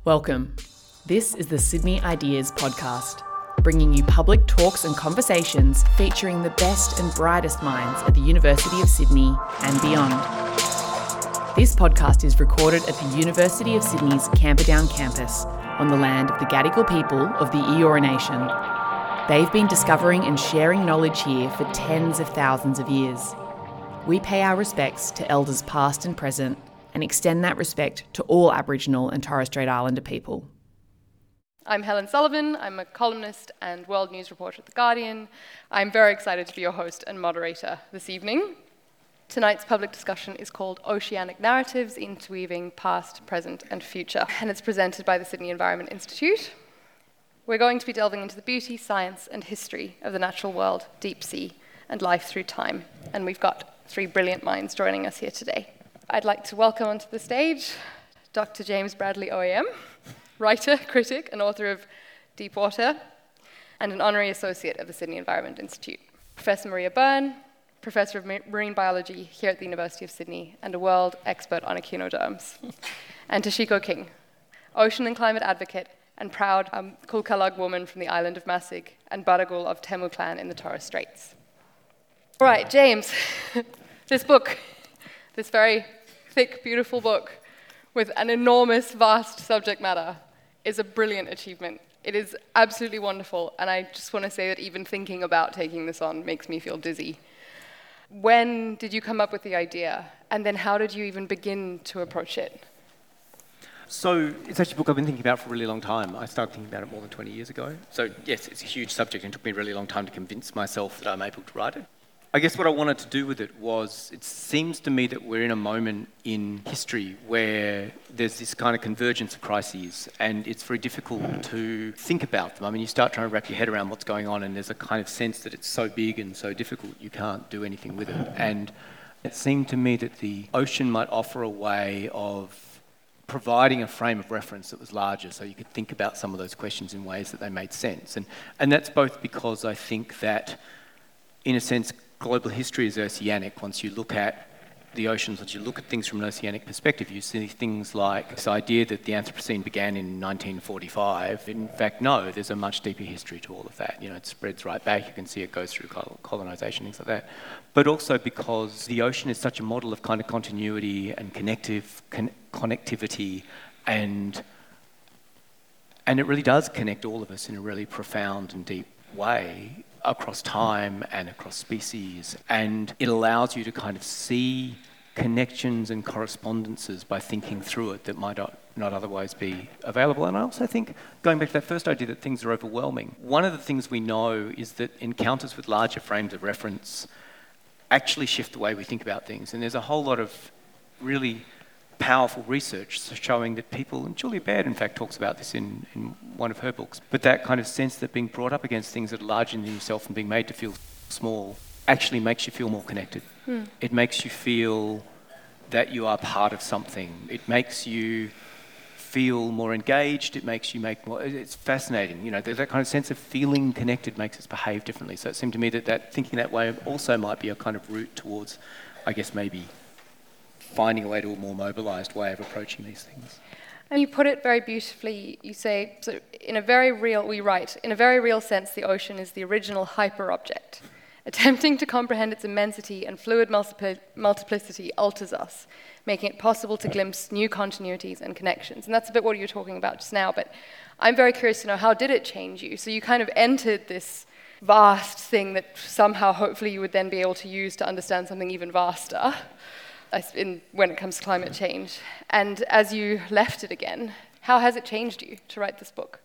Welcome. This is the Sydney Ideas podcast, bringing you public talks and conversations featuring the best and brightest minds at the University of Sydney and beyond. This podcast is recorded at the University of Sydney's Camperdown campus on the land of the Gadigal people of the Eora Nation. They've been discovering and sharing knowledge here for tens of thousands of years. We pay our respects to elders past and present and extend that respect to all Aboriginal and Torres Strait Islander people. I'm Helen Sullivan. I'm a columnist and world news reporter at The Guardian. I'm very excited to be your host and moderator this evening. Tonight's public discussion is called Oceanic Narratives, Interweaving Past, Present and Future, and it's presented by the Sydney Environment Institute. We're going to be delving into the beauty, science and history of the natural world, deep sea, and life through time. And we've got three brilliant minds joining us here today. I'd like to welcome onto the stage Dr. James Bradley OAM, writer, critic, and author of Deepwater, and an honorary associate of the Sydney Environment Institute. Professor Maria Byrne, professor of marine biology here at the University of Sydney, and a world expert on echinoderms. And Toshiko King, ocean and climate advocate, and proud Kulkalug woman from the island of Masig, and Baragul of Temu clan in the Torres Straits. All right, James, this book, this very thick, beautiful book with an enormous, vast subject matter is a brilliant achievement. It is absolutely wonderful, and I just want to say that even thinking about taking this on makes me feel dizzy. When did you come up with the idea, and then how did you even begin to approach it? So it's actually a book I've been thinking about for a really long time. I started thinking about it more than 20 years ago. So yes, it's a huge subject and it took me a really long time to convince myself that I'm able to write it. I guess what I wanted to do with it was, it seems to me that we're in a moment in history where there's this kind of convergence of crises and it's very difficult to think about them. I mean, you start trying to wrap your head around what's going on and there's a kind of sense that it's so big and so difficult you can't do anything with it. And it seemed to me that the ocean might offer a way of providing a frame of reference that was larger so you could think about some of those questions in ways that they made sense. And that's both because I think that, in a sense, global history is oceanic. Once you look at the oceans, once you look at things from an oceanic perspective, you see things like this idea that the Anthropocene began in 1945. In fact, no, there's a much deeper history to all of that. You know, it spreads right back. You can see it goes through colonization, things like that. But also because the ocean is such a model of kind of continuity and connectivity, and it really does connect all of us in a really profound and deep way across time and across species, and it allows you to kind of see connections and correspondences by thinking through it that might not otherwise be available. And I also think, going back to that first idea that things are overwhelming, one of the things we know is that encounters with larger frames of reference actually shift the way we think about things. And there's a whole lot of really powerful research showing that people, and Julia Baird in fact talks about this in one of her books, but that kind of sense that being brought up against things that are larger than yourself and being made to feel small actually makes you feel more connected. It makes you feel that you are part of something. It makes you feel more engaged. It makes you make more, it's fascinating. You know, that kind of sense of feeling connected makes us behave differently. So it seemed to me that thinking that way also might be a kind of route towards, I guess, maybe finding a way to a more mobilised way of approaching these things. And you put it very beautifully. You say, so in a very real sense, the ocean is the original hyper-object. Attempting to comprehend its immensity and fluid multiplicity alters us, making it possible to glimpse new continuities and connections. And that's a bit what you were talking about just now, but I'm very curious to know, how did it change you? So you kind of entered this vast thing that somehow, hopefully, you would then be able to use to understand something even vaster when it comes to climate change. And as you left it again, how has it changed you to write this book?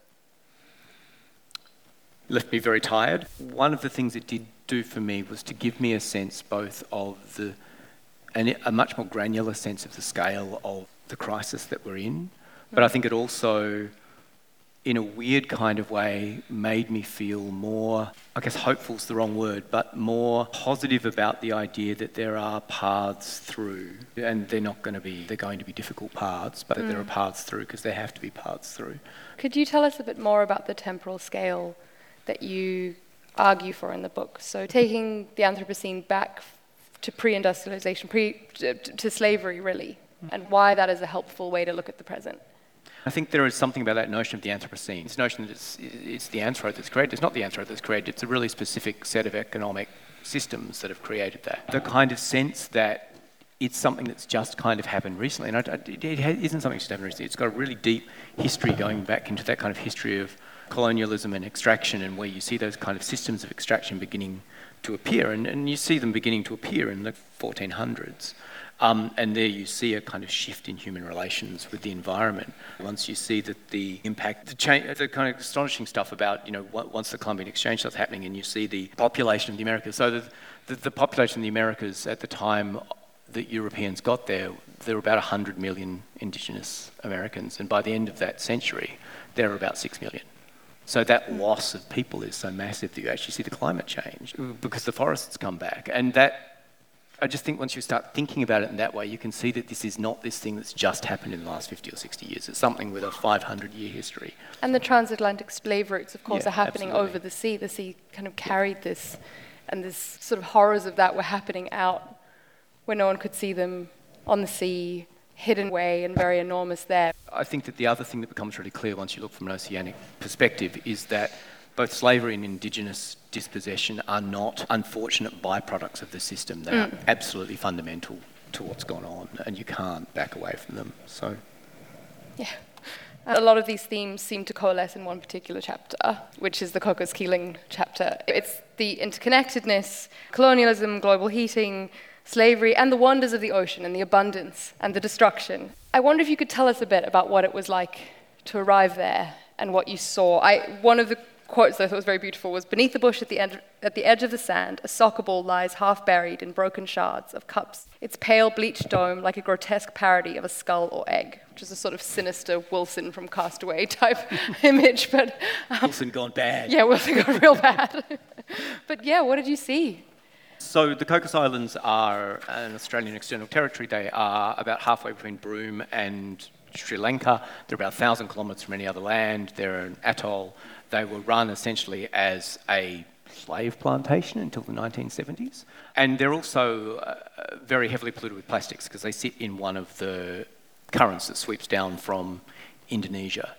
It left me very tired. One of the things it did do for me was to give me a sense both of a much more granular sense of the scale of the crisis that we're in. But I think it also, in a weird kind of way, made me feel more, I guess hopeful's the wrong word, but more positive about the idea that there are paths through, and they're going to be difficult paths, but that there are paths through because there have to be paths through. Could you tell us a bit more about the temporal scale that you argue for in the book? So taking the Anthropocene back to pre-industrialization, to slavery really, and why that is a helpful way to look at the present. I think there is something about that notion of the Anthropocene. This notion that it's the anthrope that's created. It's not the anthrope that's created. It's a really specific set of economic systems that have created that. The kind of sense that it's something that's just kind of happened recently. And it isn't something that's just happened recently. It's got a really deep history going back into that kind of history of colonialism and extraction, and where you see those kind of systems of extraction beginning to appear. And you see them beginning to appear in the 1400s. And there you see a kind of shift in human relations with the environment. Once you see that the impact, the kind of astonishing stuff about, once the Columbian Exchange starts happening and you see the population of the Americas. So the population of the Americas at the time that Europeans got there were about 100 million indigenous Americans. And by the end of that century, there were about 6 million. So that loss of people is so massive that you actually see the climate change because the forests come back. And that, I just think once you start thinking about it in that way, you can see that this is not this thing that's just happened in the last 50 or 60 years. It's something with a 500-year history. And the transatlantic slave routes, of course, are happening absolutely. over the sea. The sea kind of carried this, and this sort of horrors of that were happening out where no one could see them on the sea, hidden away and very enormous there. I think that the other thing that becomes really clear once you look from an oceanic perspective is that both slavery and indigenous dispossession are not unfortunate byproducts of the system. They are absolutely fundamental to what's gone on, and you can't back away from them. So, yeah. A lot of these themes seem to coalesce in one particular chapter, which is the Cocos Keeling chapter. It's the interconnectedness, colonialism, global heating, slavery, and the wonders of the ocean and the abundance and the destruction. I wonder if you could tell us a bit about what it was like to arrive there and what you saw. One of the quotes that I thought was very beautiful was, "Beneath the bush at the edge of the sand, a soccer ball lies half buried in broken shards of cups, its pale bleached dome like a grotesque parody of a skull or egg," which is a sort of sinister Wilson from Castaway type image. But Wilson gone bad. Yeah, Wilson got real bad. But yeah, what did you see? So the Cocos Islands are an Australian external territory. They are about halfway between Broome and Sri Lanka. They're about 1,000 kilometres from any other land. They're an atoll. They were run essentially as a slave plantation until the 1970s. And they're also very heavily polluted with plastics because they sit in one of the currents that sweeps down from Indonesia.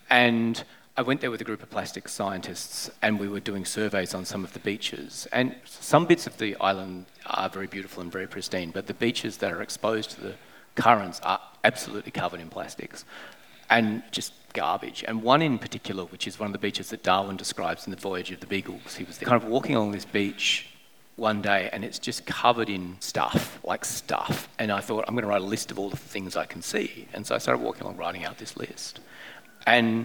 And I went there with a group of plastics scientists and we were doing surveys on some of the beaches. And some bits of the island are very beautiful and very pristine, but the beaches that are exposed to the currents are absolutely covered in plastics and just garbage. And one in particular, which is one of the beaches that Darwin describes in The Voyage of the Beagles, he was kind of walking along this beach one day and it's just covered in stuff. And I thought, I'm going to write a list of all the things I can see. And so I started walking along writing out this list. And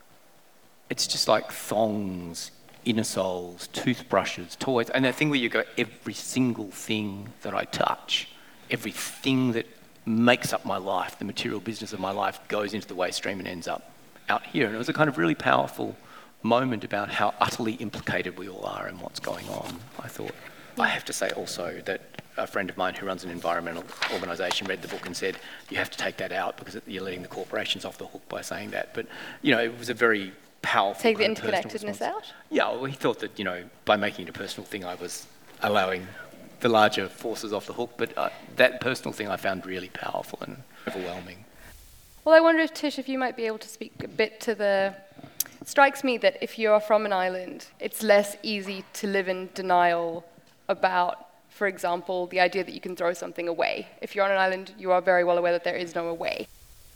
it's just like thongs, inner soles, toothbrushes, toys, and that thing where you go, every single thing that I touch, everything that makes up my life, the material business of my life, goes into the waste stream and ends up out here. And it was a kind of really powerful moment about how utterly implicated we all are in what's going on, I thought. I have to say also that a friend of mine who runs an environmental organisation read the book and said, you have to take that out because you're letting the corporations off the hook by saying that. But, it was a very powerful. Take the interconnectedness out? Yeah, well, he thought that, by making it a personal thing, I was allowing the larger forces off the hook, but that personal thing I found really powerful and overwhelming. Well, I wonder if you might be able to speak a bit to it strikes me that if you're from an island, it's less easy to live in denial about, for example, the idea that you can throw something away. If you're on an island, you are very well aware that there is no away.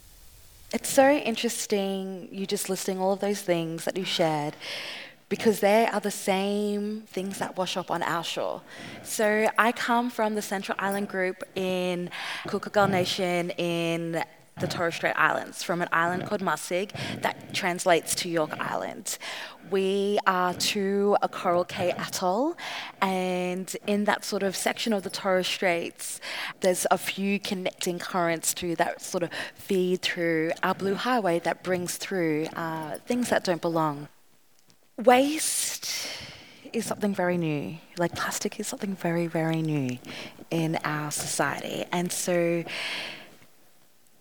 It's so interesting, you just listing all of those things that you shared, because they are the same things that wash up on our shore. So I come from the Central Island group in Kookagal Nation in the Torres Strait Islands, from an island called Masig that translates to York Island. We are to a Coral Cay atoll, and in that sort of section of the Torres Straits, there's a few connecting currents too that sort of feed through our Blue Highway that brings through things that don't belong. Waste is something very new. Like plastic is something very, very new in our society. And so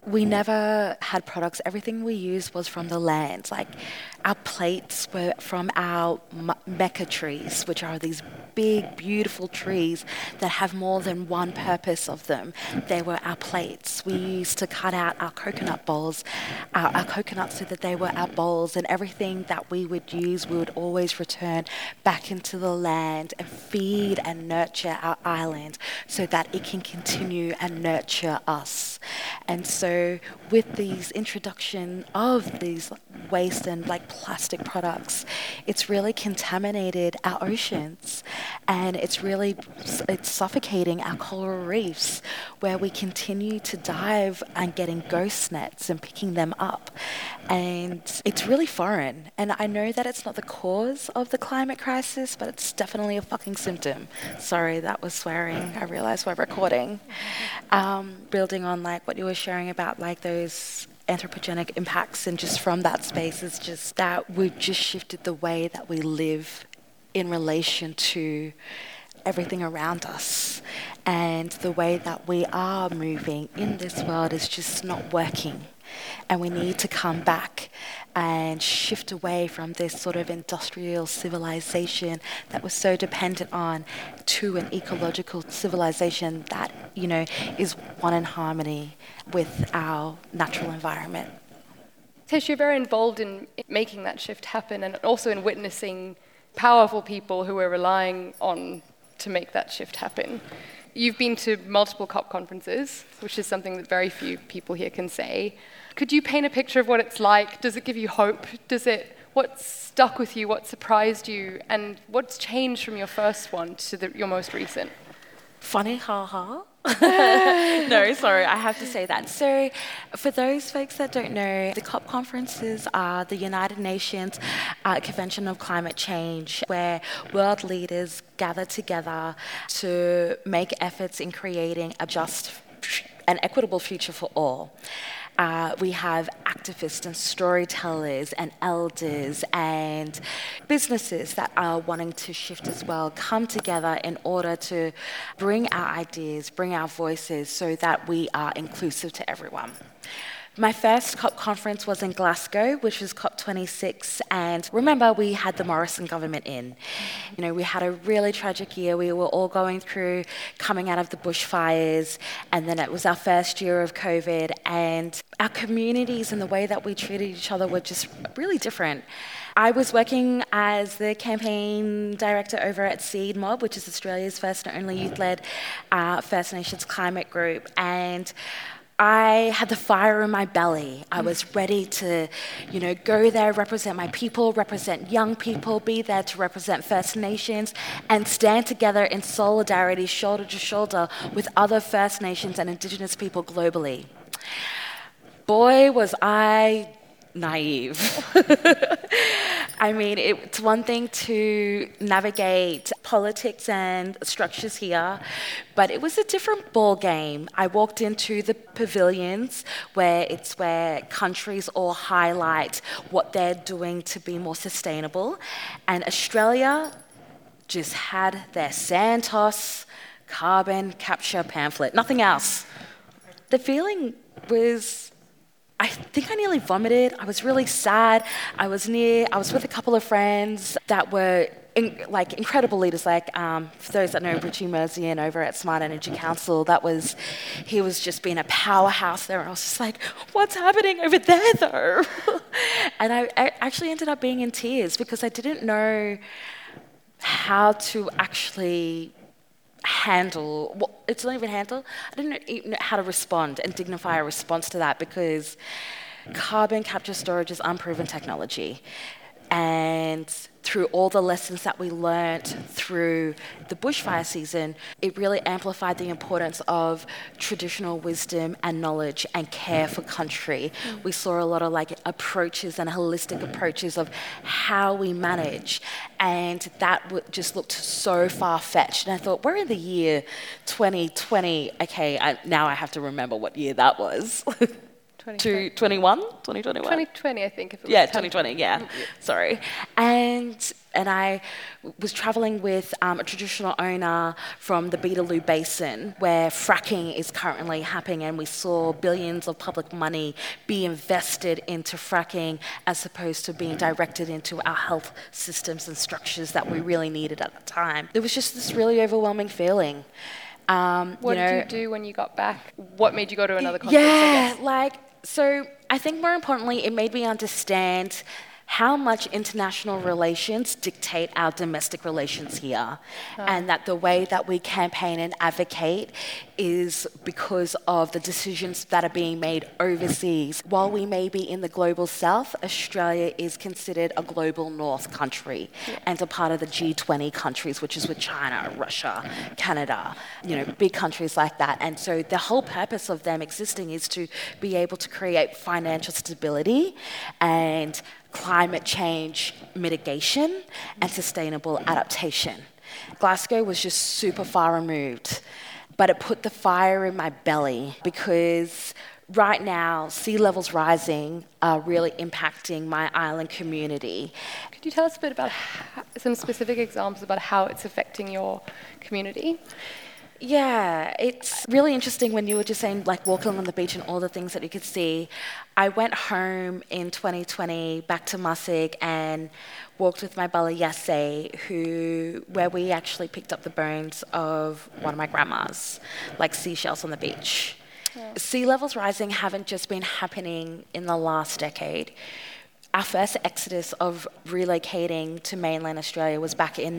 we never had products. Everything we used was from the land. Like our plates were from our mecca trees, which are these big, beautiful trees that have more than one purpose of them. They were our plates. We used to cut out our coconut bowls, our coconuts so that they were our bowls, and everything that we would use, we would always return back into the land and feed and nurture our island so that it can continue and nurture us. And so with these introduction of these waste and like plastic products, it's really contaminated our oceans, and it's suffocating our coral reefs, where we continue to dive and getting ghost nets and picking them up. And it's really foreign. And I know that it's not the cause of the climate crisis, but it's definitely a fucking symptom. Sorry, that was swearing. I realized we're recording. Building on like what you were sharing about like those anthropogenic impacts, and just from that space is just that we've just shifted the way that we live in relation to everything around us, and the way that we are moving in this world is just not working, and we need to come back and shift away from this sort of industrial civilization that we're so dependent on to an ecological civilization that, you know, is one in harmony with our natural environment. Tish, you're very involved in making that shift happen, and also in witnessing powerful people who we're relying on to make that shift happen. You've been to multiple COP conferences, which is something that very few people here can say. Could you paint a picture of what it's like? Does it give you hope? What stuck with you? What surprised you? And what's changed from your first one to your most recent? Funny, haha. No, sorry, I have to say that. So, for those folks that don't know, the COP conferences are the United Nations Convention of Climate Change, where world leaders gather together to make efforts in creating a just and equitable future for all. We have activists and storytellers and elders and businesses that are wanting to shift as well come together in order to bring our ideas, bring our voices so that we are inclusive to everyone. My first COP conference was in Glasgow, which was COP26, and remember we had the Morrison government in. You know, we had a really tragic year. We were all going through coming out of the bushfires, and then it was our first year of COVID, and our communities and the way that we treated each other were just really different. I was working as the campaign director over at Seed Mob, which is Australia's first and only youth-led First Nations climate group, and I had the fire in my belly. I was ready to, you know, go there, represent my people, represent young people, be there to represent First Nations, and stand together in solidarity, shoulder to shoulder, with other First Nations and Indigenous people globally. Boy, was I naive. I mean, it's one thing to navigate politics and structures here, but it was a different ball game. I walked into the pavilions where countries all highlight what they're doing to be more sustainable, and Australia just had their Santos carbon capture pamphlet, nothing else. The feeling was, I think I nearly vomited. I was really sad. I was with a couple of friends that were incredible leaders, for those that know Richie Merzian over at Smart Energy Council, he was just being a powerhouse there, and I was just like, what's happening over there though? And I actually ended up being in tears because I didn't know how to actually it's not even handle. I didn't know how to respond and dignify a response to that, because carbon capture storage is unproven technology. And through all the lessons that we learnt through the bushfire season, it really amplified the importance of traditional wisdom and knowledge and care for country. We saw a lot of approaches and holistic approaches of how we manage, and that just looked so far-fetched. And I thought, we're in the year 2020. Okay, now I have to remember what year that was. 2021? 2021? 2020, I think. If it was 2020, yeah. Sorry. And and I was traveling with a traditional owner from the Beetaloo Basin where fracking is currently happening, and we saw billions of public money be invested into fracking as opposed to being directed into our health systems and structures that we really needed at the time. There was just this really overwhelming feeling. What did you do when you got back? What made you go to another conference, I guess? So I think more importantly, it made me understand how much international relations dictate our domestic relations here, and that the way that we campaign and advocate is because of the decisions that are being made overseas. While we may be in the global south, Australia is considered a global north country and a part of the G20 countries, which is with China, Russia, Canada, big countries like that. And so the whole purpose of them existing is to be able to create financial stability and climate change mitigation and sustainable adaptation. Glasgow was just super far removed, but it put the fire in my belly because right now sea levels rising are really impacting my island community. Could you tell us a bit about some specific examples about how it's affecting your community? Yeah, it's really interesting when you were just saying walking on the beach and all the things that you could see. I went home in 2020 back to Musig and walked with my Bala Yasse, where we actually picked up the bones of one of my grandmas, like seashells on the beach. Yeah. Sea levels rising haven't just been happening in the last decade. Our first exodus of relocating to mainland Australia was back in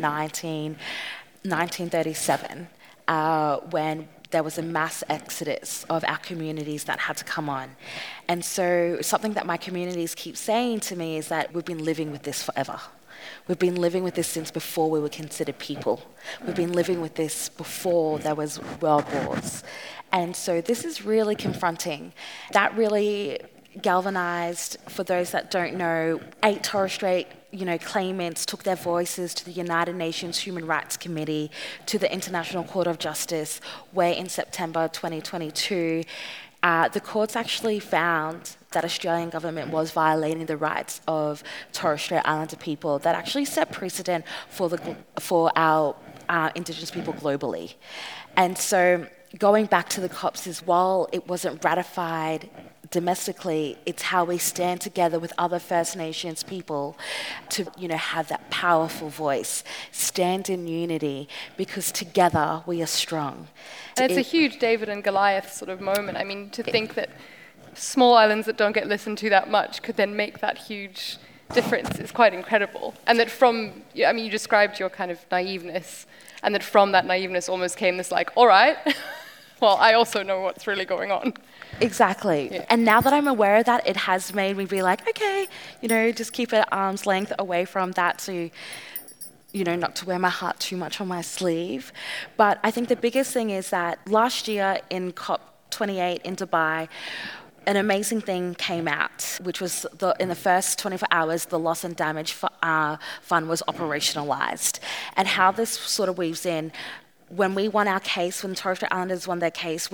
1937. When there was a mass exodus of our communities that had to come on. And so something that my communities keep saying to me is that we've been living with this forever. We've been living with this since before we were considered people. We've been living with this before there was world wars. And so this is really confronting. That really galvanized, for those that don't know, 8 Torres Strait claimants took their voices to the United Nations Human Rights Committee, to the International Court of Justice, where in September 2022, the courts actually found that Australian government was violating the rights of Torres Strait Islander people. That actually set precedent for our Indigenous people globally. And so going back to the COPs is, while it wasn't ratified domestically, it's how we stand together with other First Nations people to, have that powerful voice, stand in unity, because together we are strong. And it's a huge David and Goliath sort of moment. I mean, to think that small islands that don't get listened to that much could then make that huge difference is quite incredible. And that you described your kind of naiveness, and that from that naiveness almost came this all right, well, I also know what's really going on. Exactly. Yeah. And now that I'm aware of that, it has made me be okay, just keep it at arm's length away from that to, not to wear my heart too much on my sleeve. But I think the biggest thing is that last year in COP28 in Dubai, an amazing thing came out, which was in the first 24 hours, the Loss and Damage Fund was operationalized. And how this sort of weaves in, when we won our case, when Torres Strait Islanders won their case,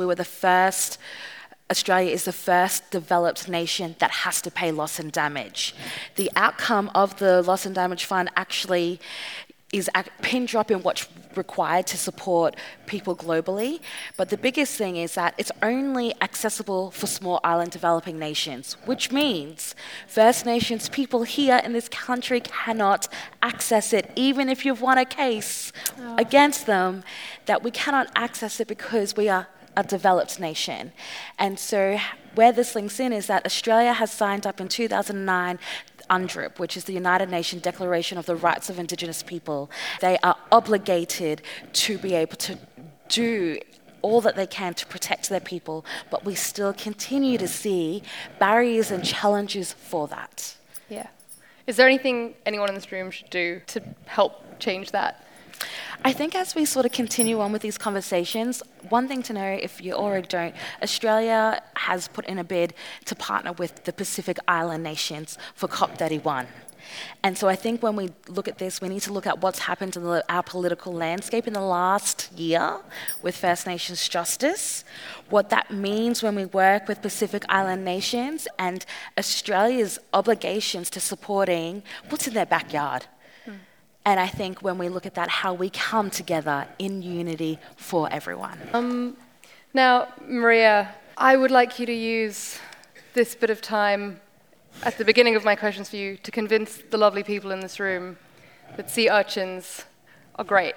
Australia is the first developed nation that has to pay loss and damage. The outcome of the Loss and Damage Fund actually is a pin drop in what's required to support people globally. But the biggest thing is that it's only accessible for small island developing nations, which means First Nations people here in this country cannot access it, even if you've won a case against them, that we cannot access it because we are a developed nation. And so where this links in is that Australia has signed up in 2009 UNDRIP, which is the United Nations Declaration of the Rights of Indigenous People. They are obligated to be able to do all that they can to protect their people, but we still continue to see barriers and challenges for that. Yeah. Is there anything anyone in this room should do to help change that? I think as we sort of continue on with these conversations, one thing to know, if you already don't, Australia has put in a bid to partner with the Pacific Island nations for COP31. And so I think when we look at this, we need to look at what's happened in our political landscape in the last year with First Nations justice, what that means when we work with Pacific Island nations, and Australia's obligations to supporting what's in their backyard. And I think when we look at that, how we come together in unity for everyone. Now, Maria, I would like you to use this bit of time at the beginning of my questions for you to convince the lovely people in this room that sea urchins are great.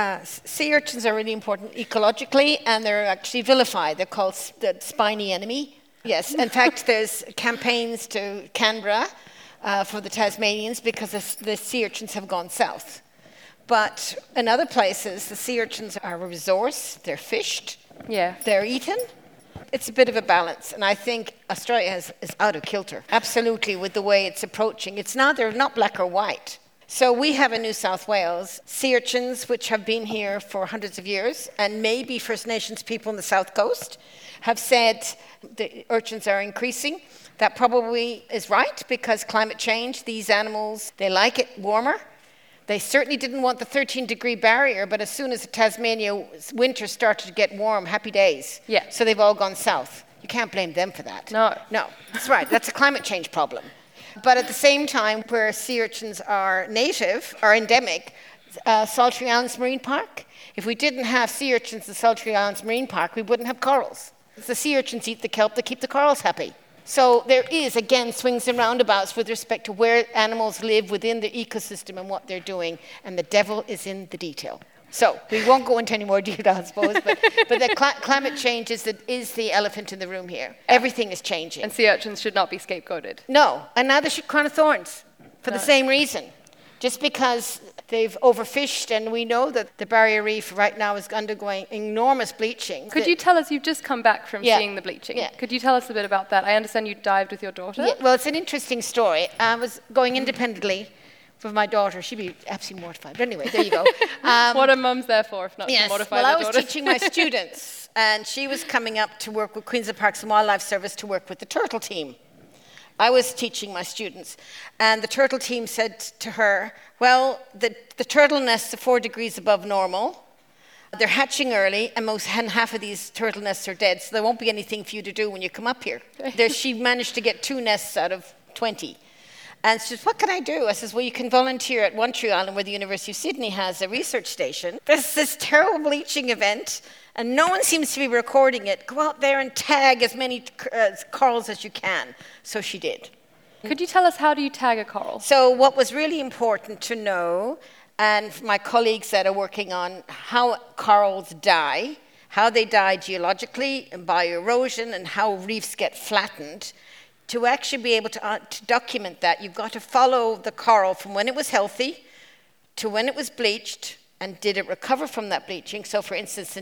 Sea urchins are really important ecologically, and they're actually vilified. They're called the spiny enemy. Yes, in fact, there's campaigns to Canberra for the Tasmanians because the sea urchins have gone south. But in other places, the sea urchins are a resource. They're fished. Yeah. They're eaten. It's a bit of a balance, and I think Australia is out of kilter, absolutely, with the way it's approaching. They're not black or white. So we have in New South Wales sea urchins which have been here for hundreds of years, and maybe First Nations people on the South Coast have said the urchins are increasing. That probably is right because climate change, these animals, they like it warmer. They certainly didn't want the 13-degree barrier, but as soon as the Tasmania winter started to get warm, happy days. Yeah. So they've all gone south. You can't blame them for that. No. No, that's right. That's a climate change problem. But at the same time, where sea urchins are native, are endemic, Salisbury Islands Marine Park, if we didn't have sea urchins in Salisbury Islands Marine Park, we wouldn't have corals. The sea urchins eat the kelp to keep the corals happy. So there is, again, swings and roundabouts with respect to where animals live within the ecosystem and what they're doing, and the devil is in the detail. So we won't go into any more detail, I suppose, but the climate change is the elephant in the room here. Everything is changing. And sea urchins should not be scapegoated. No, and neither should crown of thorns for the same reason. Just because they've overfished, and we know that the barrier reef right now is undergoing enormous bleaching. Could you tell us, you've just come back from seeing the bleaching. Yeah. Could you tell us a bit about that? I understand you dived with your daughter. Yeah, well, it's an interesting story. I was going independently with my daughter. She'd be absolutely mortified. But anyway, there you go. What are mums there for, if not to mortify well, I their was daughters? teaching my students, and she was coming up to work with Queensland Parks and Wildlife Service to work with the turtle team. I was teaching my students, and the turtle team said to her, well, the turtle nests are 4 degrees above normal. They're hatching early, and half of these turtle nests are dead, so there won't be anything for you to do when you come up here. She managed to get 2 nests out of 20. And she says, what can I do? I says, well, you can volunteer at One Tree Island, where the University of Sydney has a research station. There's this terrible bleaching event, and no one seems to be recording it. Go out there and tag as many corals as you can. So she did. Could you tell us, how do you tag a coral? So what was really important to know, and my colleagues that are working on how corals die, how they die geologically and by erosion, and how reefs get flattened, to actually be able to document that, you've got to follow the coral from when it was healthy to when it was bleached, and did it recover from that bleaching. So for instance, in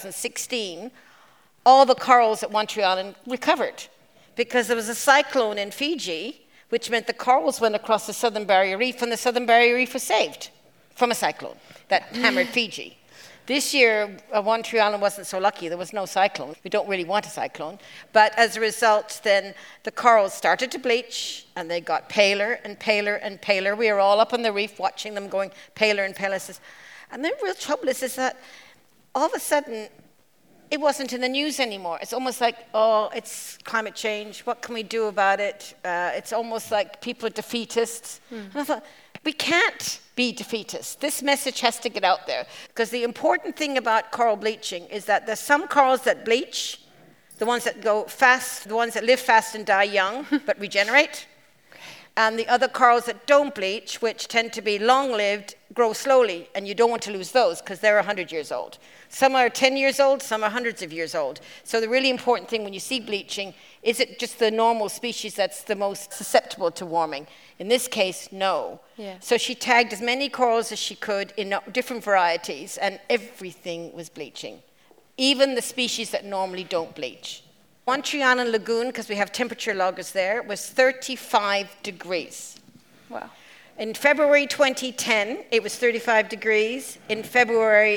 2016, all the corals at One Tree Island recovered because there was a cyclone in Fiji, which meant the corals went across the Southern Barrier Reef, and the Southern Barrier Reef was saved from a cyclone that hammered Fiji. This year, One Tree Island wasn't so lucky. There was no cyclone. We don't really want a cyclone. But as a result, then the corals started to bleach, and they got paler and paler and paler. We were all up on the reef watching them going paler and paler. And the real trouble is that all of a sudden, it wasn't in the news anymore. It's almost like, oh, it's climate change. What can we do about it? It's almost like people are defeatists. And I thought, we can't be defeatists. This message has to get out there. Because the important thing about coral bleaching is that there's some corals that bleach, the ones that go fast, the ones that live fast and die young, but regenerate. And the other corals that don't bleach, which tend to be long-lived, grow slowly, and you don't want to lose those because they're 100 years old. Some are 10 years old, some are hundreds of years old. So the really important thing when you see bleaching, is it just the normal species that's the most susceptible to warming? In this case, no. Yeah. So she tagged as many corals as she could in different varieties, and everything was bleaching, even the species that normally don't bleach. One Tree Island Lagoon, because we have temperature loggers there, was 35 degrees. Wow. In February 2010, it was 35 degrees. February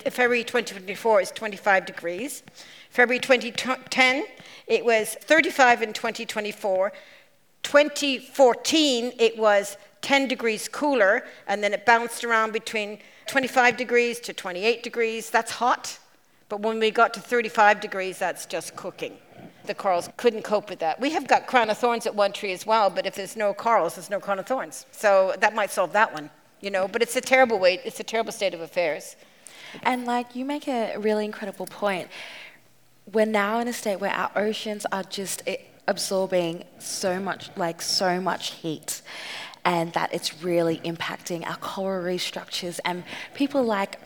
2024 is 25 degrees. February 2010, it was 35 in 2024. 2014, it was 10 degrees cooler, and then it bounced around between 25 degrees to 28 degrees. That's hot. But when we got to 35 degrees, that's just cooking. The corals couldn't cope with that. We have got crown of thorns at One Tree as well, but if there's no corals, there's no crown of thorns. So that might solve that one. but it's a terrible state of affairs. And like you make a really incredible point. We're now in a state where our oceans are just absorbing so much heat, and that it's really impacting our coral reef structures. And people like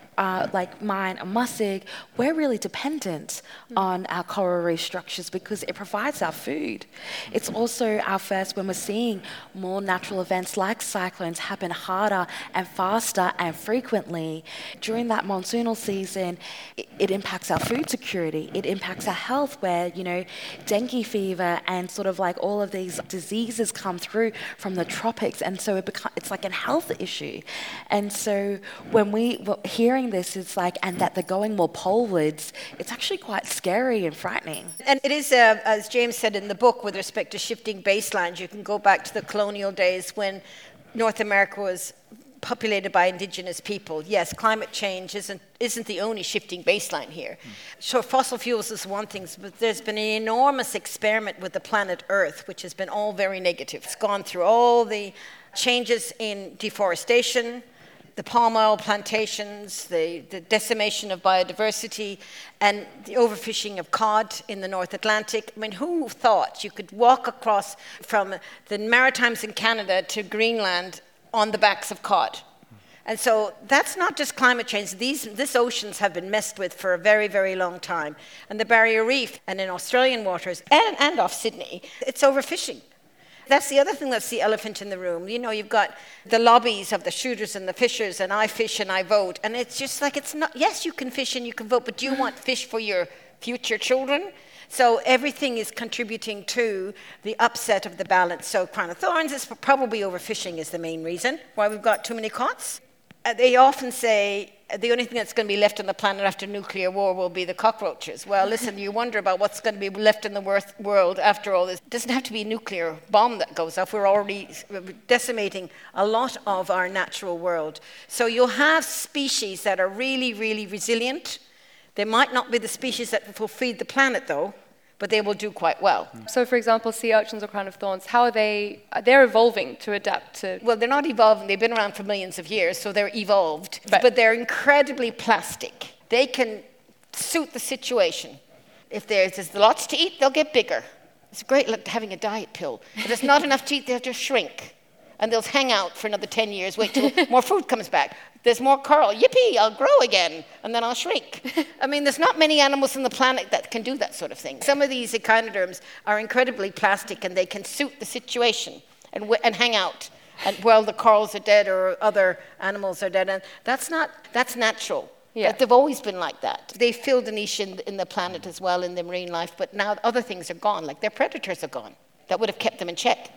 mine and Musig, we're really dependent on our coral reef structures because it provides our food. It's also our first when we're seeing more natural events like cyclones happen harder and faster and frequently. During that monsoonal season, it impacts our food security. It impacts our health where, dengue fever and sort of like all of these diseases come through from the tropics. And so it's like a health issue. And so when we're hearing this, it's like, and that they're going more polewards, it's actually quite scary and frightening. And it is, as James said in the book, with respect to shifting baselines, you can go back to the colonial days when North America was populated by indigenous people. Yes, climate change isn't the only shifting baseline here. So fossil fuels is one thing, but there's been an enormous experiment with the planet Earth, which has been all very negative. It's gone through all the changes in deforestation, the palm oil plantations, the decimation of biodiversity, and the overfishing of cod in the North Atlantic. I mean, who thought you could walk across from the Maritimes in Canada to Greenland on the backs of cod? And so that's not just climate change. These oceans have been messed with for a very, very long time. And the Barrier Reef, and in Australian waters, and off Sydney, it's overfishing. That's the other thing that's the elephant in the room. You've got the lobbies of the shooters and the fishers, and I fish and I vote. And it's just like, it's not, yes, you can fish and you can vote, but do you want fish for your future children? So everything is contributing to the upset of the balance. So Crown of Thorns is probably overfishing is the main reason why we've got too many cots. They often say the only thing that's going to be left on the planet after nuclear war will be the cockroaches. Well, listen, you wonder about what's going to be left in the world after all this. It doesn't have to be a nuclear bomb that goes off. We're already decimating a lot of our natural world. So you'll have species that are really, really resilient. They might not be the species that will feed the planet, though, but they will do quite well. So, for example, sea urchins or crown of thorns, how are they? They're evolving to adapt to... Well, they're not evolving. They've been around for millions of years, so they're evolved. But they're incredibly plastic. They can suit the situation. If there's lots to eat, they'll get bigger. It's great like having a diet pill. If there's not enough to eat, they'll just shrink. And they'll hang out for another 10 years, wait till more food comes back. There's more coral. Yippee, I'll grow again, and then I'll shrink. I mean, there's not many animals on the planet that can do that sort of thing. Some of these echinoderms are incredibly plastic, and they can suit the situation and hang out and while the corals are dead or other animals are dead. And that's natural. Yeah. They've always been like that. They filled a niche in the planet as well, in the marine life, but now other things are gone, like their predators are gone. That would have kept them in check.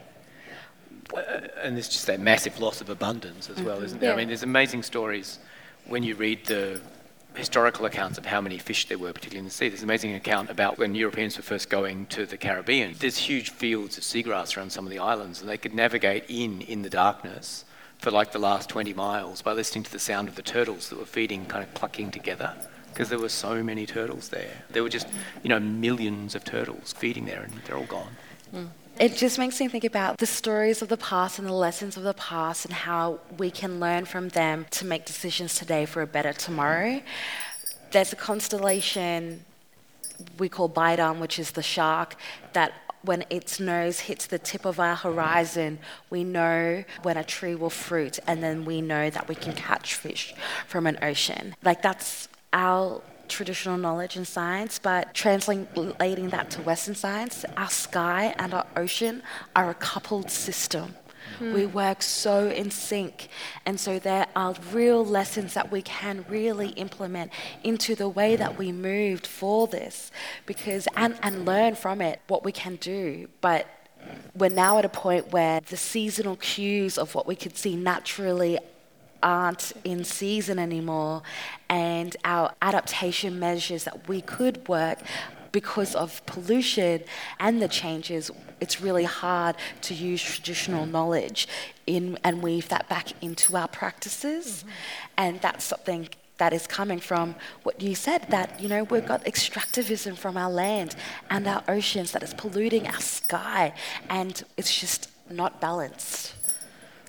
And there's just that massive loss of abundance as well, isn't there? Yeah. I mean, there's amazing stories when you read the historical accounts of how many fish there were, particularly in the sea. There's an amazing account about when Europeans were first going to the Caribbean. There's huge fields of seagrass around some of the islands, and they could navigate in the darkness for like the last 20 miles by listening to the sound of the turtles that were feeding, kind of clucking together, because there were so many turtles there. There were just, millions of turtles feeding there, and they're all gone. It just makes me think about the stories of the past and the lessons of the past and how we can learn from them to make decisions today for a better tomorrow. There's a constellation we call Bidon, which is the shark, that when its nose hits the tip of our horizon, we know when a tree will fruit, and then we know that we can catch fish from an ocean. Like, that's our traditional knowledge in science, but translating that to Western science, our sky and our ocean are a coupled system. We work so in sync, and so there are real lessons that we can really implement into the way that we moved for this, because and learn from it what we can do. But we're now at a point where the seasonal cues of what we could see naturally aren't in season anymore, and our adaptation measures that we could work because of pollution and the changes, it's really hard to use traditional knowledge and weave that back into our practices. And that's something that is coming from what you said, that, we've got extractivism from our land and our oceans that is polluting our sky, and it's just not balanced.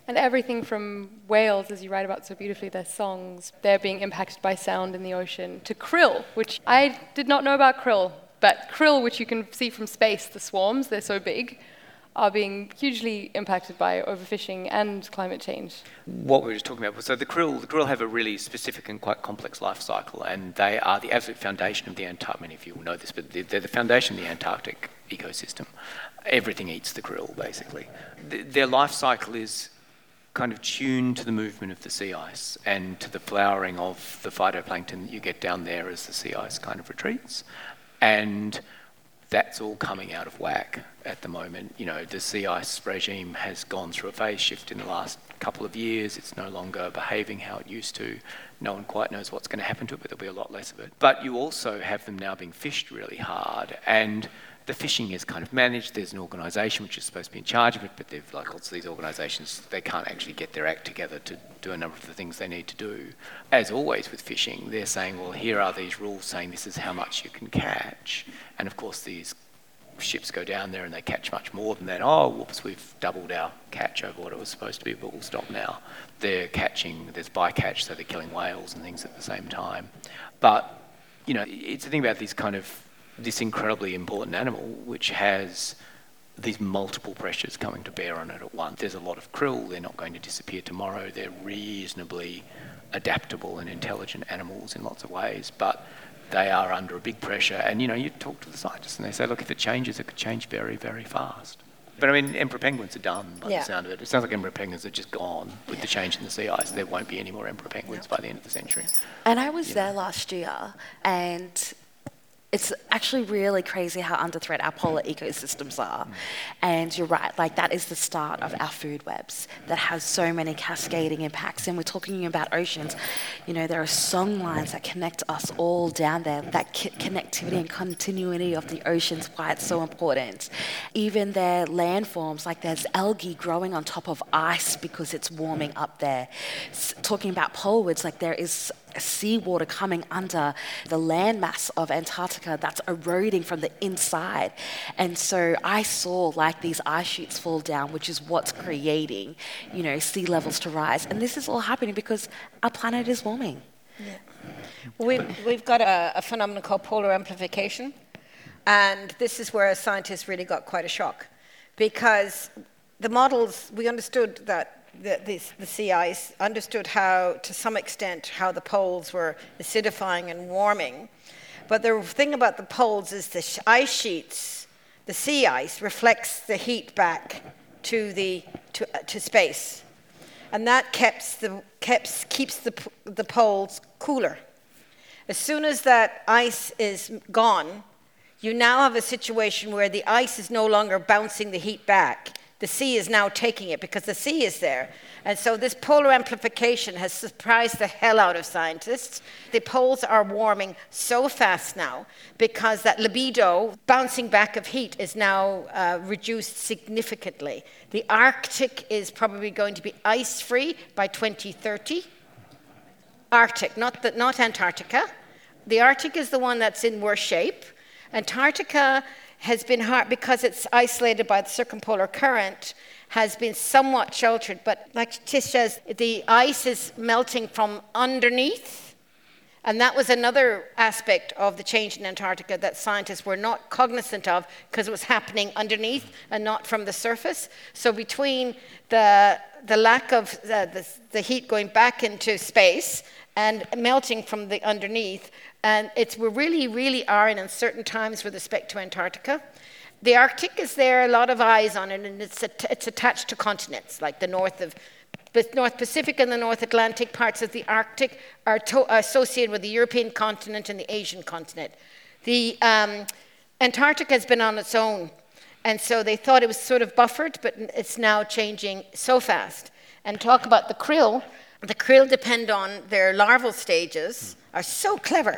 And everything from whales, as you write about so beautifully, their songs, they're being impacted by sound in the ocean, to krill, which I did not know about krill, but krill, which you can see from space, the swarms, they're so big, are being hugely impacted by overfishing and climate change. What we were just talking about, so the krill have a really specific and quite complex life cycle, and they are the absolute foundation of the Antarctic. Many of you will know this, but they're the foundation of the Antarctic ecosystem. Everything eats the krill, basically. Their life cycle is kind of tuned to the movement of the sea ice and to the flowering of the phytoplankton that you get down there as the sea ice kind of retreats. And that's all coming out of whack at the moment. You know, the sea ice regime has gone through a phase shift in the last couple of years. It's no longer behaving how it used to. No one quite knows what's going to happen to it, but there'll be a lot less of it. But you also have them now being fished really hard, and the fishing is kind of managed. There's an organisation which is supposed to be in charge of it, but they've, like lots of these organisations, they can't actually get their act together to do a number of the things they need to do. As always with fishing, they're saying, well, here are these rules saying this is how much you can catch. And of course, these ships go down there and they catch much more than that. Oh, whoops, we've doubled our catch over what it was supposed to be, but we'll stop now. They're catching, there's bycatch, so they're killing whales and things at the same time. But, you know, it's the thing about this incredibly important animal which has these multiple pressures coming to bear on it at once. There's a lot of krill, they're not going to disappear tomorrow, they're reasonably adaptable and intelligent animals in lots of ways, but they are under a big pressure. And, you know, you talk to the scientists and they say, look, if it changes, it could change very, very fast. But I mean, emperor penguins are done by the sound of it. It sounds like emperor penguins are just gone with the change in the sea ice. There won't be any more emperor penguins by the end of the century. And I was there last year, and it's actually really crazy how under threat our polar ecosystems are. And you're right, like that is the start of our food webs that has so many cascading impacts. And we're talking about oceans. You know, there are song lines that connect us all down there. That connectivity and continuity of the oceans, why it's so important. Even their landforms, like there's algae growing on top of ice because it's warming up there. Talking about polarwoods, like there is seawater coming under the landmass of Antarctica that's eroding from the inside. And so I saw like these ice sheets fall down, which is what's creating, you know, sea levels to rise. And this is all happening because our planet is warming. Yeah. We've got a phenomenon called polar amplification. And this is where scientists really got quite a shock. Because the models, we understood that the sea ice, understood how, to some extent, how the poles were acidifying and warming. But the thing about the poles is the ice sheets, the sea ice, reflects the heat back to space. And that keeps the poles cooler. As soon as that ice is gone, you now have a situation where the ice is no longer bouncing the heat back. The sea is now taking it because the sea is there. And so this polar amplification has surprised the hell out of scientists. The poles are warming so fast now because that libido, bouncing back of heat, is now reduced significantly. The Arctic is probably going to be ice-free by 2030. Arctic, not Antarctica. The Arctic is the one that's in worse shape. Antarctica has been hard because it's isolated by the circumpolar current, has been somewhat sheltered. But like Tish says, the ice is melting from underneath. And that was another aspect of the change in Antarctica that scientists were not cognizant of because it was happening underneath and not from the surface. So between the lack of the heat going back into space and melting from the underneath, and we really, really are in uncertain times with respect to Antarctica. The Arctic is there, a lot of eyes on it, and it's attached to continents, like the North Pacific and the North Atlantic parts of the Arctic are associated with the European continent and the Asian continent. The Antarctica has been on its own, and so they thought it was sort of buffered, but it's now changing so fast. And talk about the krill. The krill depend on their larval stages, are so clever.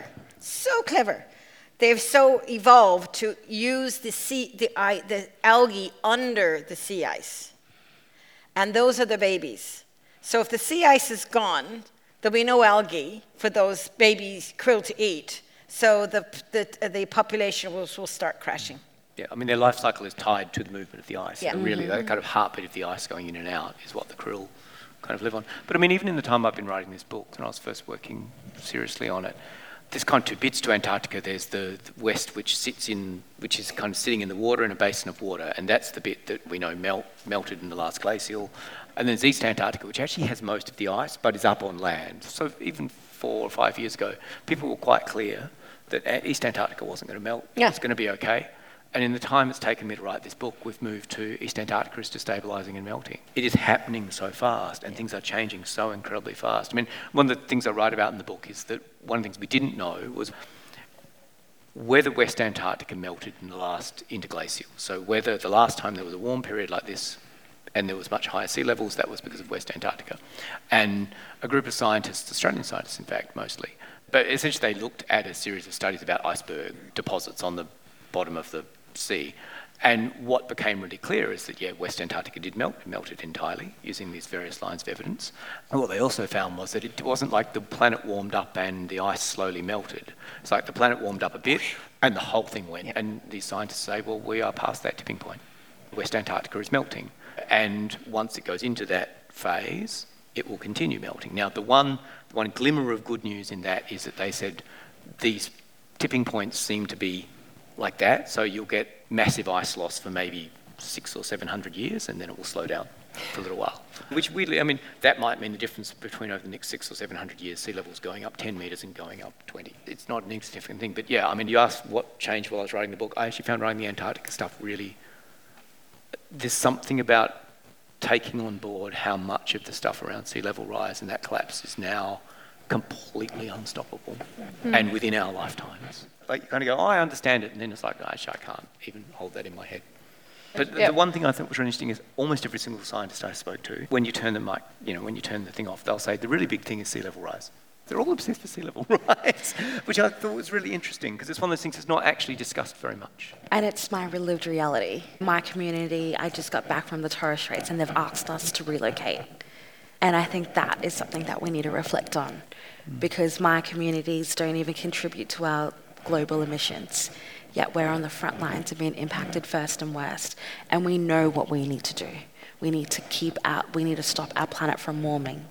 They've so evolved to use the algae under the sea ice. And those are the babies. So if the sea ice is gone, there'll be no algae for those baby krill to eat. So the population will start crashing. Yeah, I mean, their life cycle is tied to the movement of the ice. Yeah. Really, that kind of heartbeat of the ice going in and out is what the krill kind of live on. But I mean, even in the time I've been writing this book, when I was first working seriously on it, there's kind of two bits to Antarctica. There's the west, which is kind of sitting in the water, in a basin of water, and that's the bit that we know melted in the last glacial. And there's East Antarctica, which actually has most of the ice, but is up on land. So even 4 or 5 years ago, people were quite clear that East Antarctica wasn't going to melt. Yeah. It's going to be okay. And in the time it's taken me to write this book, we've moved to East Antarctica is destabilising and melting. It is happening so fast, and things are changing so incredibly fast. I mean, one of the things I write about in the book is that one of the things we didn't know was whether West Antarctica melted in the last interglacial. So whether the last time there was a warm period like this and there was much higher sea levels, that was because of West Antarctica. And a group of scientists, Australian scientists in fact mostly, but essentially they looked at a series of studies about iceberg deposits on the bottom of the sea. And what became really clear is that, yeah, West Antarctica did melt. It melted entirely using these various lines of evidence. And what they also found was that it wasn't like the planet warmed up and the ice slowly melted. It's like the planet warmed up a bit and the whole thing went. Yep. And these scientists say, well, we are past that tipping point. West Antarctica is melting. And once it goes into that phase, it will continue melting. Now, the one glimmer of good news in that is that they said these tipping points seem to be like that, so you'll get massive ice loss for maybe 600 or 700 years, and then it will slow down for a little while. Which weirdly, I mean, that might mean the difference between over the next 600 or 700 years, sea levels going up 10 metres and going up 20. It's not an insignificant thing, but yeah, I mean, you asked what changed while I was writing the book. I actually found writing the Antarctica stuff really... There's something about taking on board how much of the stuff around sea level rise and that collapse is now completely unstoppable and within our lifetimes. Like, you kind of go, oh, I understand it, and then it's like, actually, I can't even hold that in my head. But the one thing I thought was really interesting is almost every single scientist I spoke to, when you turn the mic, when you turn the thing off, they'll say the really big thing is sea level rise. They're all obsessed with sea level rise, which I thought was really interesting because it's one of those things that's not actually discussed very much. And it's my lived reality. My community, I just got back from the Torres Straits and they've asked us to relocate. And I think that is something that we need to reflect on because my communities don't even contribute to our global emissions, yet we're on the front lines of being impacted first and worst, and we know what we need to do. We need to stop our planet from warming,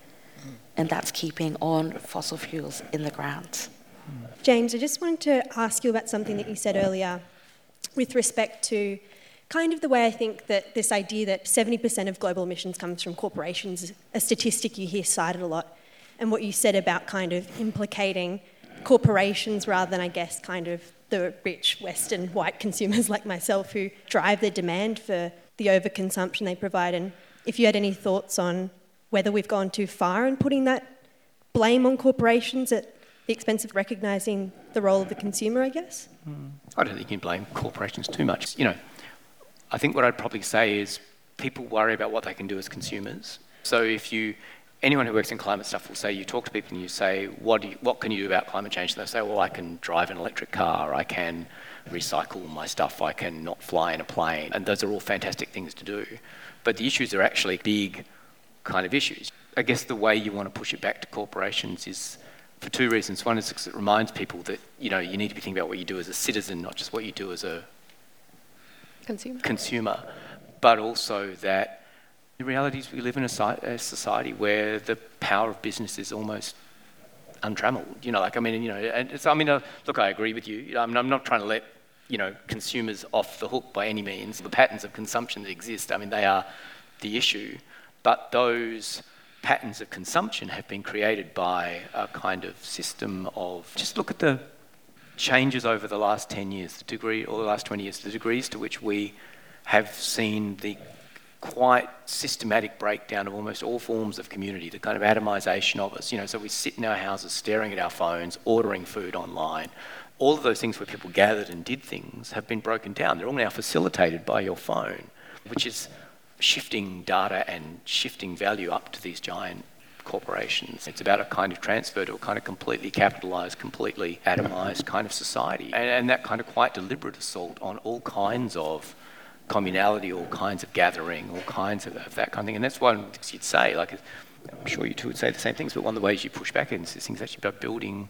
and that's keeping on fossil fuels in the ground. James, I just wanted to ask you about something that you said earlier with respect to kind of the way I think that this idea that 70% of global emissions comes from corporations is a statistic you hear cited a lot, and what you said about kind of implicating corporations rather than, I guess, kind of the rich Western white consumers like myself who drive the demand for the overconsumption they provide. And if you had any thoughts on whether we've gone too far in putting that blame on corporations at the expense of recognising the role of the consumer, I guess? I don't think you can blame corporations too much. I think what I'd probably say is people worry about what they can do as consumers. So anyone who works in climate stuff will say, you talk to people and you say, what can you do about climate change? And they'll say, well, I can drive an electric car, I can recycle my stuff, I can not fly in a plane. And those are all fantastic things to do. But the issues are actually big kind of issues. I guess the way you want to push it back to corporations is for two reasons. One is because it reminds people that, you need to be thinking about what you do as a citizen, not just what you do as a consumer. But also that the reality is we live in a society where the power of business is almost untrammeled. Look, I agree with you. I'm not trying to let, consumers off the hook by any means. The patterns of consumption that exist, they are the issue. But those patterns of consumption have been created by a kind of system of, just look at the changes over the last 10 years, the last 20 years, the degrees to which we have seen the quite systematic breakdown of almost all forms of community, the kind of atomisation of us. So we sit in our houses staring at our phones, ordering food online. All of those things where people gathered and did things have been broken down. They're all now facilitated by your phone, which is shifting data and shifting value up to these giant corporations. It's about a kind of transfer to a kind of completely capitalised, completely atomised kind of society. And that kind of quite deliberate assault on all kinds of communality, all kinds of gathering, all kinds of that kind of thing. And that's one of the things you'd say, I'm sure you two would say the same things, but one of the ways you push back against these things is actually about building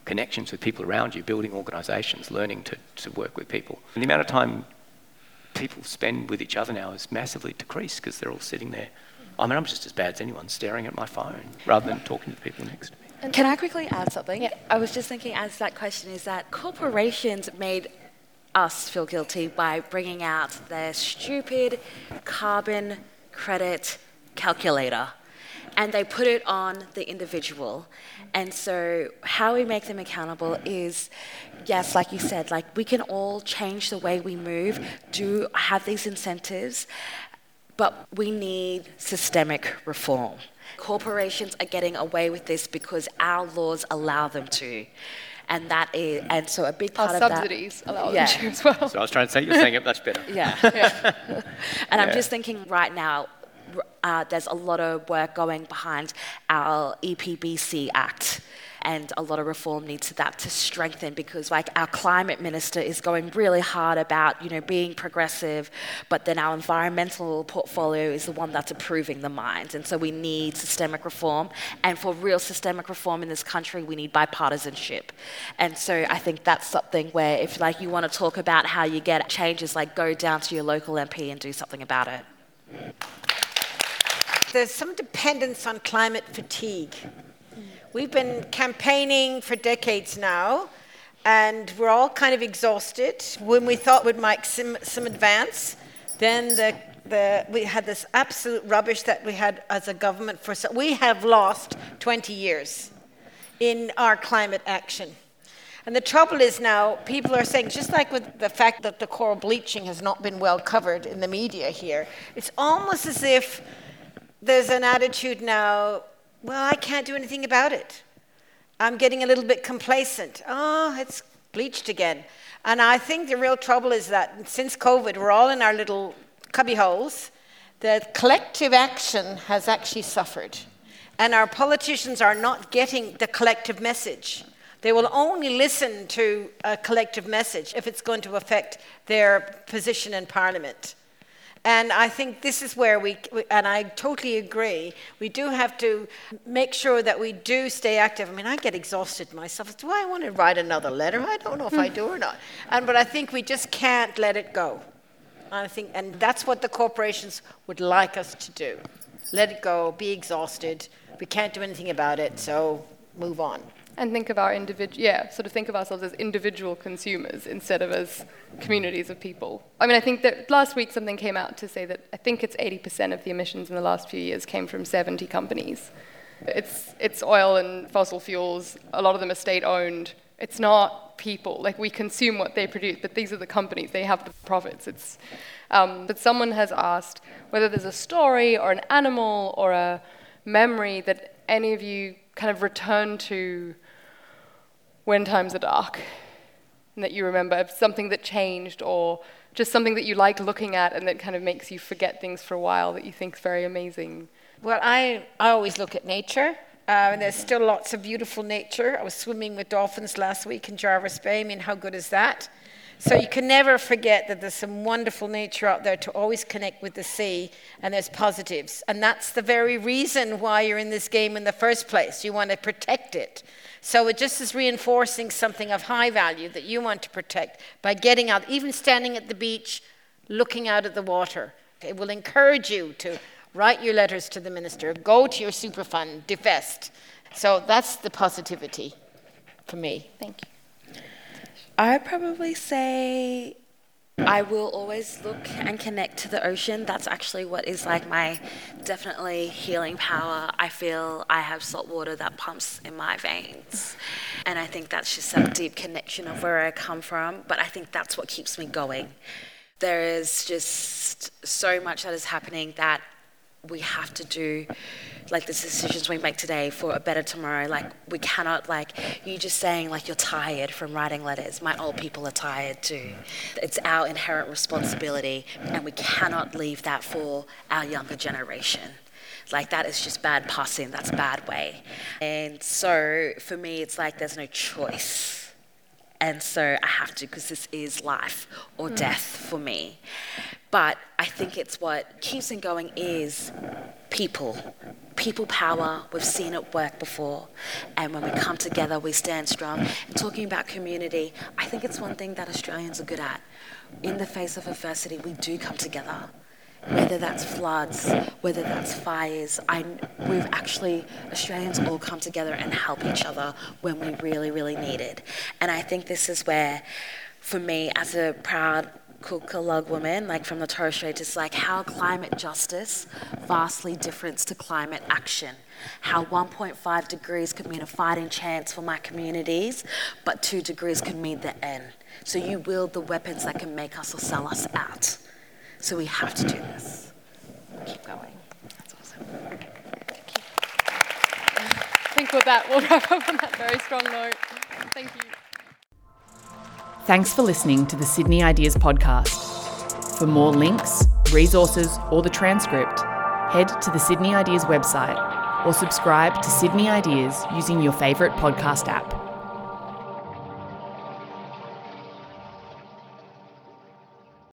connections with people around you, building organisations, learning to work with people. And the amount of time people spend with each other now is massively decreased because they're all sitting there. I mean, I'm just as bad as anyone staring at my phone rather than talking to the people next to me. Can I quickly add something? Yeah. I was just thinking as that question is that corporations made us feel guilty by bringing out their stupid carbon credit calculator, and they put it on the individual. And so how we make them accountable is, yes, like you said, like we can all change the way we move, do have these incentives, but we need systemic reform. Corporations are getting away with this because our laws allow them to. And so a big part Our of that... subsidies allow them to as well. So I was trying to say, you're saying it much better. Yeah. And I'm just thinking right now, there's a lot of work going behind our EPBC Act, and a lot of reform needs that to strengthen, because like our climate minister is going really hard about, you know, being progressive, but then our environmental portfolio is the one that's approving the mines. And so we need systemic reform, and for real systemic reform in this country, we need bipartisanship. And so I think that's something where if like you want to talk about how you get changes, like go down to your local MP and do something about it. There's some dependence on climate fatigue. We've been campaigning for decades now, and we're all kind of exhausted. When we thought we'd make some advance, then we had this absolute rubbish that we had as a government. We have lost 20 years in our climate action. And the trouble is now, people are saying, just like with the fact that the coral bleaching has not been well covered in the media here, it's almost as if there's an attitude now, well, I can't do anything about it. I'm getting a little bit complacent. Oh, it's bleached again. And I think the real trouble is that since COVID, we're all in our little cubby holes. The collective action has actually suffered. And our politicians are not getting the collective message. They will only listen to a collective message if it's going to affect their position in Parliament. And I think this is where and I totally agree, we do have to make sure that we do stay active. I mean, I get exhausted myself. Do I want to write another letter? I don't know if I do or not. But I think we just can't let it go. And that's what the corporations would like us to do. Let it go, be exhausted. We can't do anything about it, so move on. And think of think of ourselves as individual consumers instead of as communities of people. I mean, I think that last week something came out to say that I think it's 80% of the emissions in the last few years came from 70 companies. It's oil and fossil fuels. A lot of them are state-owned. It's not people. Like, we consume what they produce, but these are the companies. They have the profits. But someone has asked whether there's a story or an animal or a memory that any of you kind of return to when times are dark, and that you remember something that changed, or just something that you like looking at and that kind of makes you forget things for a while that you think is very amazing. Well, I always look at nature. And there's still lots of beautiful nature. I was swimming with dolphins last week in Jarvis Bay. I mean, how good is that? So you can never forget that there's some wonderful nature out there to always connect with the sea, and there's positives. And that's the very reason why you're in this game in the first place. You want to protect it. So it just is reinforcing something of high value that you want to protect by getting out, even standing at the beach, looking out at the water. It will encourage you to write your letters to the minister, go to your super fund, divest. So that's the positivity for me. Thank you. I'd probably say I will always look and connect to the ocean. That's actually what is like my definitely healing power. I feel I have salt water that pumps in my veins. And I think that's just that deep connection of where I come from. But I think that's what keeps me going. There is just so much that is happening that we have to do, like the decisions we make today for a better tomorrow. Like, we cannot, like, you just saying like you're tired from writing letters. My old people are tired too. It's our inherent responsibility, and we cannot leave that for our younger generation. Like, that is just bad passing, that's bad way. And so for me, it's like there's no choice. And so I have to, because this is life or death for me. But I think it's what keeps it going is people power. We've seen it work before. And when we come together, we stand strong. And talking about community, I think it's one thing that Australians are good at. In the face of adversity, we do come together. Whether that's floods, whether that's fires, Australians all come together and help each other when we really, really need it. And I think this is where, for me, as a proud Kulkalug woman, like from the Torres Strait, it's like how climate justice vastly different to climate action. How 1.5 degrees could mean a fighting chance for my communities, but 2 degrees could mean the end. So you wield the weapons that can make us or sell us out. So we have to do this. Keep going. That's awesome. Thank you. I think with that, we'll wrap up on that very strong note. Thank you. Thanks for listening to the Sydney Ideas podcast. For more links, resources, or the transcript, head to the Sydney Ideas website or subscribe to Sydney Ideas using your favourite podcast app.